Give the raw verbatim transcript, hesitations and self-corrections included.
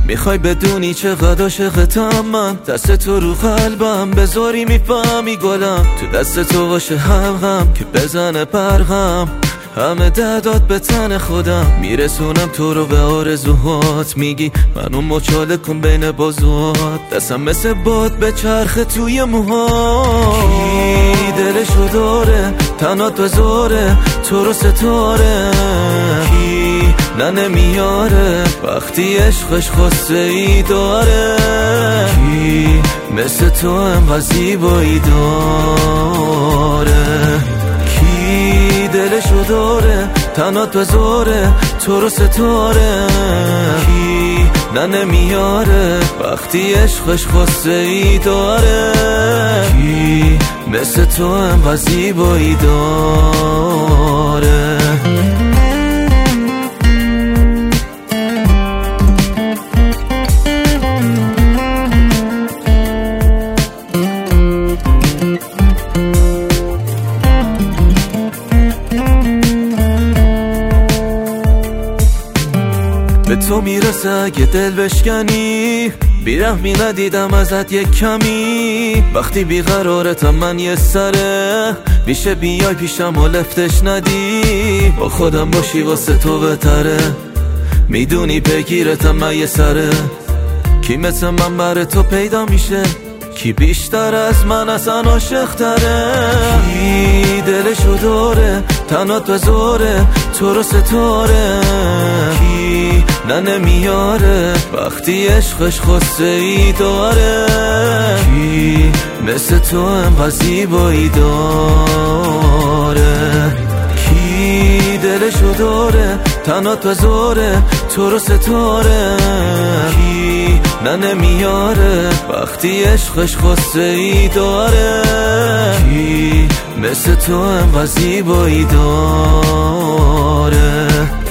میخوای بدونی چقدر عاشقتم من، دست تو رو قلبم بذاری میفهمی گلم، تو دست تو باشه هم هم که بزنه برهم، همه دردات به تن خودم، میرسونم تو رو به آرزوهات، میگی منو مچاله کن بین بازوات، دستم مثل باد به چرخ توی موهات. کی دلشو داره تنات بذاره تو رو ستاره، کی نه نمیاره وقتی عشقش خواسته ای داره، کی مثل تو انقدر زیبایی داره، کی دلشو داره تنات بذاره تو رو ستاره، کی نه نمیاره وقتی عشقش خواسته ای داره، کی مثل تو انقدر زیبایی داره. به تو میرسه اگه دل بشکنی، بیرحمی ندیدم ازت یک کمی، وقتی بیقرارتم من یه سره، میشه بیای پیشم و لفتش ندی، با خودم باشی واسه تو بهتره، میدونی بگیرتم من یه سره، کی مثل من بر تو پیدا میشه، کی بیشتر از من اصلا عاشق تره، کی دلشو داره تنات بذاره تو رو ستاره، کی نه نمیاره وقتی عشقش خواسته ای داره، کی مثل تو انقدر زیبایی داره، کی دلشو داره تنات بذاره تو رو ستاره، کی نه نمیاره وقتی عشقش خواسته ای داره، کی مثل تو انقدر زیبایی داره.